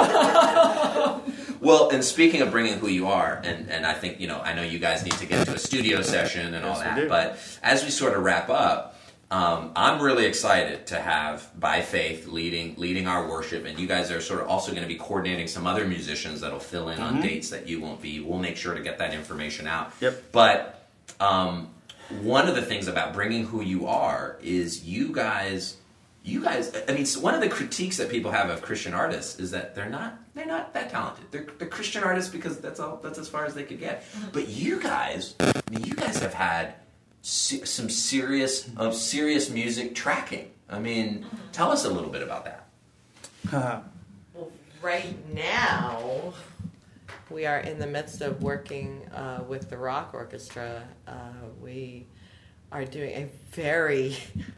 Well, and speaking of bringing who you are, and, and I think, you know, I know you guys need to get to a studio session and all Yes, we that, do. but as we sort of wrap up, um, I'm really excited to have By Faith leading leading our worship, and you guys are sort of also going to be coordinating some other musicians that'll fill in on dates that you won't be. We'll make sure to get that information out. Yep. But um, one of the things about bringing who you are is you guys... You guys, I mean, so one of the critiques that people have of Christian artists is that they're not they're not that talented. They're, they're Christian artists because that's all that's as far as they could get. But you guys, I mean, you guys have had se- some serious of serious music tracking. I mean, tell us a little bit about that. Well, right now, we are in the midst of working uh, with the Rock Orchestra. Uh, we are doing a very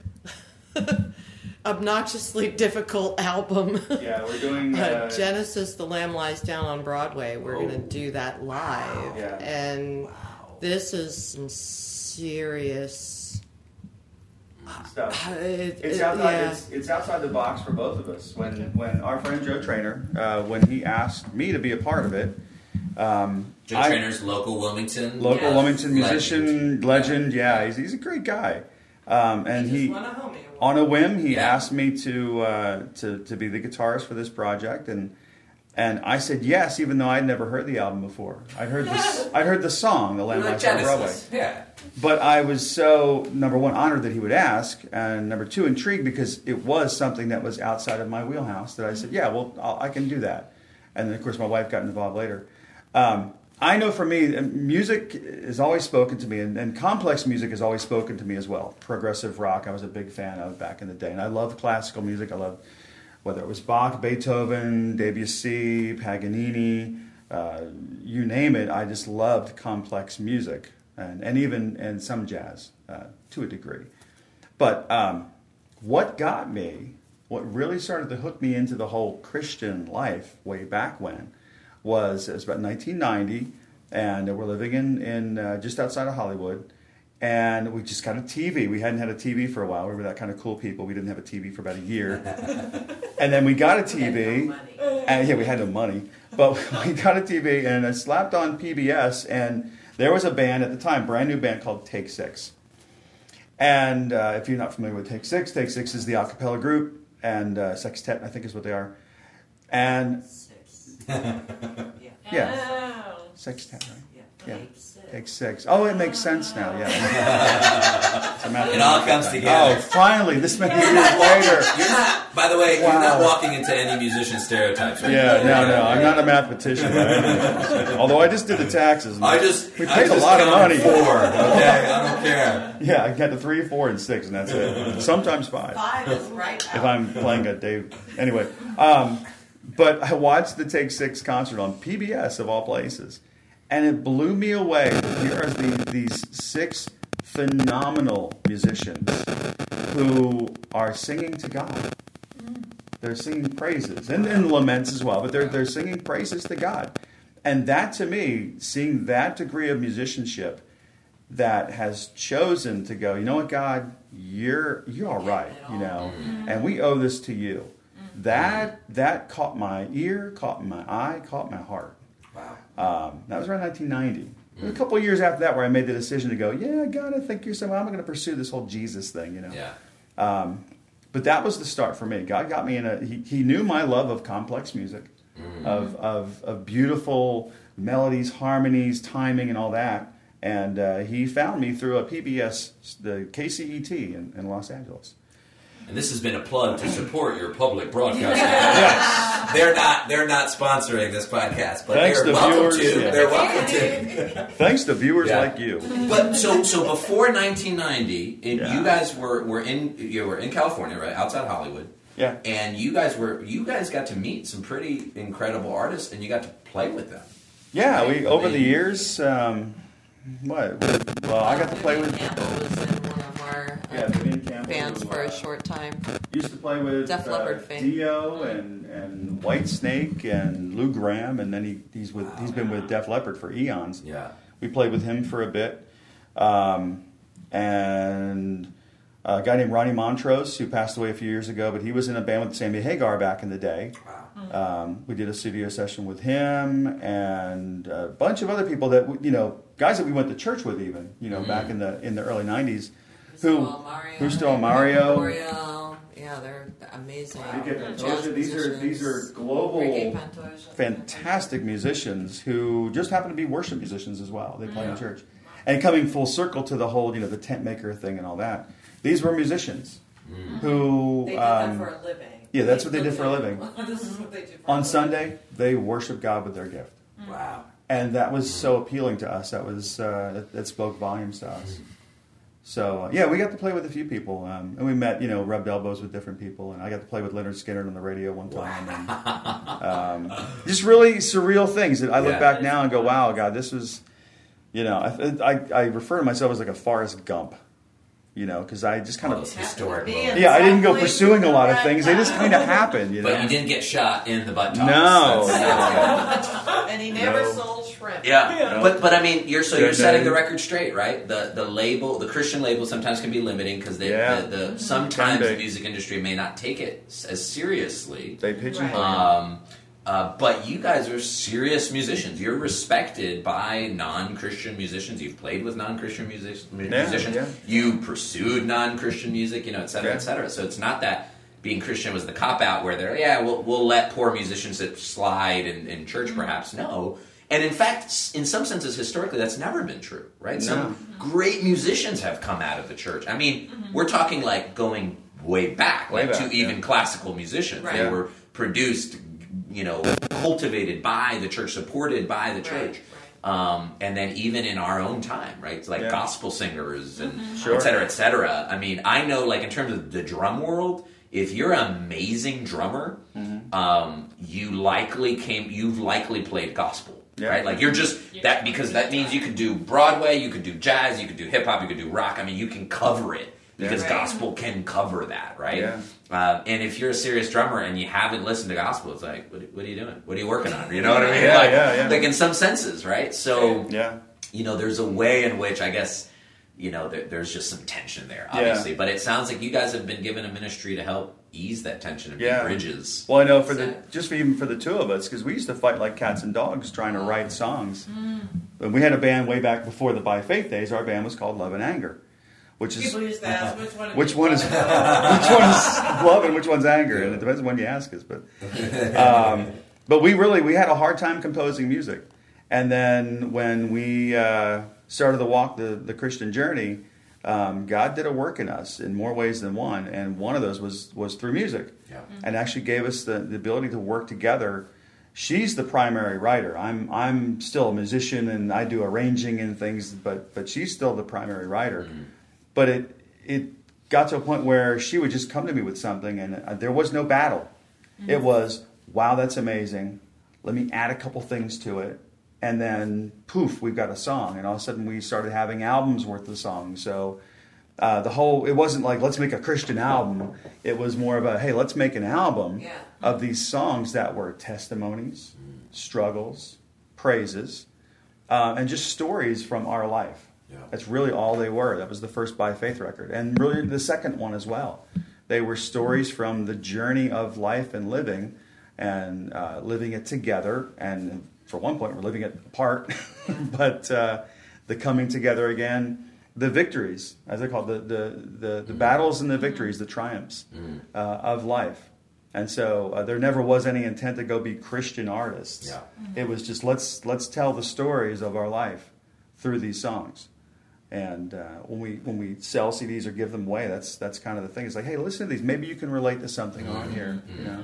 obnoxiously difficult album. Yeah, we're doing Uh, Genesis, The Lamb Lies Down on Broadway. We're Whoa. going to do that live. Yeah. And this is some serious... stuff. Uh, it- It's it- outside. yeah. It's, it's outside the box for both of us. When when our friend Joe Trainer, uh, when he asked me to be a part of it, um, Joe I- Trainer's local Wilmington, local Yeah. Wilmington musician Legend. legend. Yeah, he's, he's a great guy. Um, and he, Won a homie award. on a whim, he Yeah. asked me to uh, to to be the guitarist for this project, and and I said yes, even though I'd never heard the album before. I'd heard this. I'd heard the song, "The Lamb like Lies Down on Broadway." Genesis. Yeah. But I was so, number one, honored that he would ask, and number two, intrigued because it was something that was outside of my wheelhouse that I said, yeah, well, I'll, I can do that. And then, of course, my wife got involved later. Um, I know for me, music has always spoken to me, and, and complex music has always spoken to me as well. Progressive rock, I was a big fan of back in the day. And I loved classical music. I loved whether it was Bach, Beethoven, Debussy, Paganini, uh, you name it. I just loved complex music, and, and even and some jazz uh, to a degree. But um, what got me, what really started to hook me into the whole Christian life way back when, was it was about nineteen ninety, and we're living in, in uh, just outside of Hollywood, and we just got a T V. We hadn't had a T V for a while. We were that kind of cool people. We didn't have a T V for about a year. And then we got a T V, and yeah, we had no money, but we got a T V, and I slapped on P B S, and there was a band at the time, brand new band called Take Six. And uh, if you're not familiar with Take Six, Take Six is the a cappella group, and uh, sextet, I think is what they are. And yeah. yeah, Oh. sextet, right? Yeah. Yeah. Take six. Take Six. Oh, it makes sense now. Yeah. It's a math- It all comes together. Oh, finally, this many years later. You're not, by the way, Wow. you're not walking into any musician stereotypes. Right? Yeah, no, no, I'm not a mathematician. By any means. Although I just did the taxes. and I just, we I paid a just lot of counted money. Four, okay, I don't care. Yeah, I got the three, four, and six, and that's it. Sometimes five. Five is right If out. I'm playing a Dave. Anyway, um, but I watched the Take Six concert on P B S of all places, and it blew me away. Here are the, these six phenomenal musicians who are singing to God. They're singing praises and, and laments as well, but they're they're singing praises to God. And that, to me, seeing that degree of musicianship that has chosen to go, you know what, God, you're you're all right, you know, and we owe this to you. That that caught my ear, caught my eye, caught my heart. Wow. Um, that was around nineteen ninety. A couple of years after that, where I made the decision to go, yeah, God, I think you're someone. I'm going to pursue this whole Jesus thing, you know. Yeah. Um, but that was the start for me. God got me in a. He, he knew my love of complex music, Mm. of, of of beautiful melodies, harmonies, timing, and all that. And uh, he found me through a P B S, the K C E T in, in Los Angeles. And this has been a plug to support your public broadcasting. They're not. They're not sponsoring this podcast, but Thanks they're to welcome viewers, to. yeah. They're welcome to. Thanks to viewers Yeah. like you. But so so before nineteen ninety, it, Yeah. you guys were, were in you were in California, right, outside Hollywood, Yeah. and you guys were you guys got to meet some pretty incredible artists, and you got to play with them. Yeah, Right. we over I the mean- years. Um, what? Well, I got to play with. Campbell was in one of our Yeah, uh, Vivian Campbell, bands who, for a uh, short time. Used to play with Def uh, Leppard fame. Dio and, and White Snake and Lou Gramm, and then he, he's with he's been with Def Leppard for eons. Yeah. We played with him for a bit, um, and a guy named Ronnie Montrose, who passed away a few years ago, but he was in a band with Sammy Hagar back in the day. Wow. Um, we did a studio session with him and a bunch of other people that you know, guys that we went to church with, even you know, Mm. back in the in the early nineties. Who Mario, who's still Mario? Memorial. Yeah, they're amazing. These Jazz are these are these are musicians. global, Reggae Pantoja. fantastic musicians who just happen to be worship musicians as well. They play Yeah. in church, and coming full circle to the whole, you know, the tent maker thing and all that. These were musicians Mm. who, They did um, that for a living. yeah, that's what they did for a living. This is what they do for a on living. Sunday they worship God with their gift, Wow. and that was so appealing to us. That was uh, that, that spoke volumes to us. So uh, yeah, we got to play with a few people, um, and we met, you know, rubbed elbows with different people, and I got to play with Leonard Skinner on the radio one time. And, um, just really surreal things that I look Yeah. back now and go, "Wow, God, this was," you know, I, I, I refer to myself as like a Forrest Gump, you know, because I just kind All of, those historic Be in moments. yeah, I didn't go Exactly. pursuing a lot of Right. things; they just kind of happened, you know. But you didn't get shot in the butt tops. No, That's- no. And he never No. sold shrimp. Yeah, but but I mean, you're so you're Good setting name. the record straight, right? The the label, the Christian label, sometimes can be limiting because they Yeah. the, the sometimes Can be. the music industry may not take it s- as seriously. They pigeonhole. Right. you. Um, uh, but you guys are serious musicians. You're respected by non-Christian musicians. You've played with non-Christian music, Yeah, musicians. yeah. You pursued non-Christian music, you know, et cetera, Yeah. et cetera. So it's not that being Christian was the cop-out where they're, yeah, we'll, we'll let poor musicians that slide in, in church, perhaps. No. And in fact, s- in some senses, historically, that's never been true, right? Some great musicians have come out of the church. I mean, we're talking like going way back, Way like back, to even yeah. classical musicians. Right. They Yeah. were produced, you know, cultivated by the church, supported by the church. Right, right. Um, and then even in our own time, right? It's like Yeah. gospel singers and Mm-hmm. Sure. et cetera, et cetera. I mean, I know, like, in terms of the drum world, if you're an amazing drummer, Mm-hmm. um, you likely came, you've likely played gospel, Yeah. right? Like, you're just, that, because that means you could do Broadway, you could do jazz, you could do hip hop, you could do rock. I mean, you can cover it. Because Yeah. gospel can cover that, right? Yeah. Uh, and if you're a serious drummer and you haven't listened to gospel, it's like, what, what are you doing? What are you working on? You know what I mean? Yeah, like, yeah, yeah. like in some senses, right? So, Yeah. you know, there's a way in which I guess, you know, there, there's just some tension there, obviously. Yeah. But it sounds like you guys have been given a ministry to help ease that tension and Yeah. be bridges. Well, I know for the just for even for the two of us, because we used to fight like cats and dogs trying to write songs. And we had a band way back before the By Faith days. Our band was called Love and Anger, which is People used to ask which one. which one is which one is love and which one's anger, and it depends on when you ask us. But um, but we really we had a hard time composing music, and then when we uh, started the walk the the Christian journey, um, God did a work in us in more ways than one, and one of those was was through music, Yeah. and actually gave us the, the ability to work together. She's the primary writer. I'm I'm still a musician and I do arranging and things, but but she's still the primary writer. Mm-hmm. But it it got to a point where she would just come to me with something, and uh, there was no battle. It was, wow, that's amazing. Let me add a couple things to it, and then poof, we've got a song. And all of a sudden, we started having albums worth of songs. So uh, the whole it wasn't like let's make a Christian album. It was more of a hey, let's make an album Yeah. of these songs that were testimonies, struggles, praises, uh, and just stories from our life. Yeah. That's really all they were. That was the first By Faith record, and really the second one as well. They were stories from the journey of life and living, and uh, living it together. And for one point, we're living it apart, but uh, the coming together again, the victories, as I call it, the the the, the battles and the victories, the triumphs uh, of life. And so uh, there never was any intent to go be Christian artists. Yeah. It was just let's let's tell the stories of our life through these songs. And uh, when we when we sell C Ds or give them away, that's that's kind of the thing. It's like, hey, listen to these. Maybe you can relate to something on here. You know.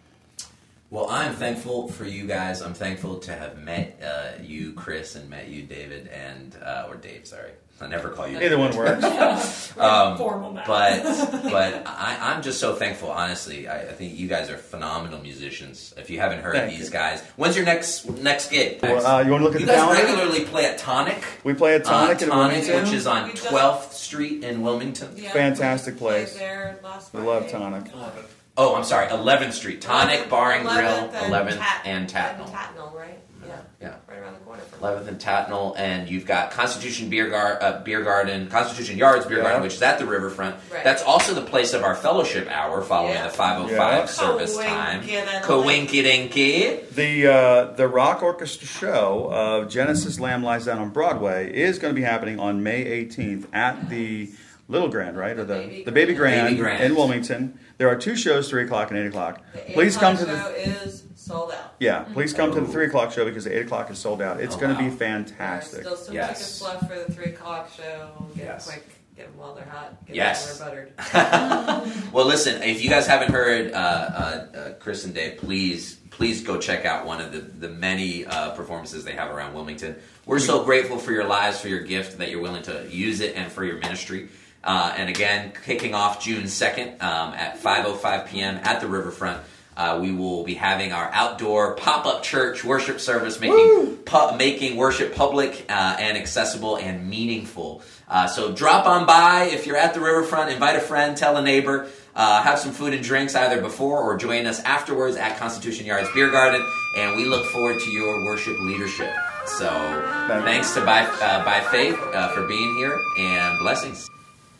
Well, I'm thankful for you guys. I'm thankful to have met uh, you, Chris, and met you, David, and uh, or Dave. Sorry, I never call you. Either David. one works. Um, Formal now. But but I, I'm just so thankful. Honestly, I, I think you guys are phenomenal musicians. If you haven't heard Thank these you. guys, when's your next next gig? Well, uh, you want to look at You the guys calendar? regularly play at Tonic. We play at Tonic uh, in Tonic, Wilmington. which is on We just- twelfth Street in Wilmington. Yeah, Fantastic we played place. There last We love Friday. Tonic. Oh, I'm sorry, eleventh Street. Tonic Bar and Grill, eleventh and eleventh Tat- and Tatnall. Tatnall, right? Yeah. Yeah. Right around the corner from eleventh and Tatnall, and you've got Constitution Beer, Gar- uh, Beer Garden, Constitution Yards Beer Yeah. Garden, which is at the riverfront. Right. That's also the place of our fellowship hour following Yeah. the five oh five Yeah. service time. Coincidentally. Coinky-dinky. The uh, the rock orchestra show of Genesis Lamb Lies Down on Broadway is going to be happening on May eighteenth at the Little Grand, right, or the Baby the Baby Grand. Grand, Baby Grand. in Wilmington. There are two shows, three o'clock and eight o'clock. The eight Please come to o'clock the show is sold out. yeah. Please come to the Oh. three o'clock show because the eight o'clock is sold out. It's Oh, going to wow. be fantastic. There's still some Yes. tickets left for the three o'clock show. Get Yes. them quick. Get them while they're hot. Get Yes. them while they're buttered. Well, listen, if you guys haven't heard uh, uh, uh, Chris and Dave, please, please go check out one of the, the many uh, performances they have around Wilmington. We're so grateful for your lives, for your gift, that you're willing to use it, and for your ministry. Uh, and again, kicking off June second um, at five oh five p.m. at the Riverfront. Uh, we will be having our outdoor pop-up church worship service, making pu- making worship public uh, and accessible and meaningful. Uh, so drop on by if you're at the Riverfront. Invite a friend, tell a neighbor. Uh, have some food and drinks either before or join us afterwards at Constitution Yards Beer Garden. And we look forward to your worship leadership. So thanks to By, uh, By Faith uh, for being here, and blessings.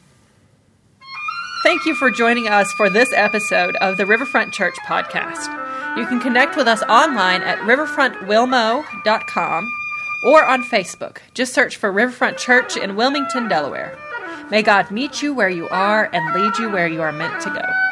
Thank you for joining us for this episode of the Riverfront Church podcast. You can connect with us online at riverfront wilmo dot com or on Facebook. Just search for Riverfront Church in Wilmington, Delaware. May God meet you where you are and lead you where you are meant to go.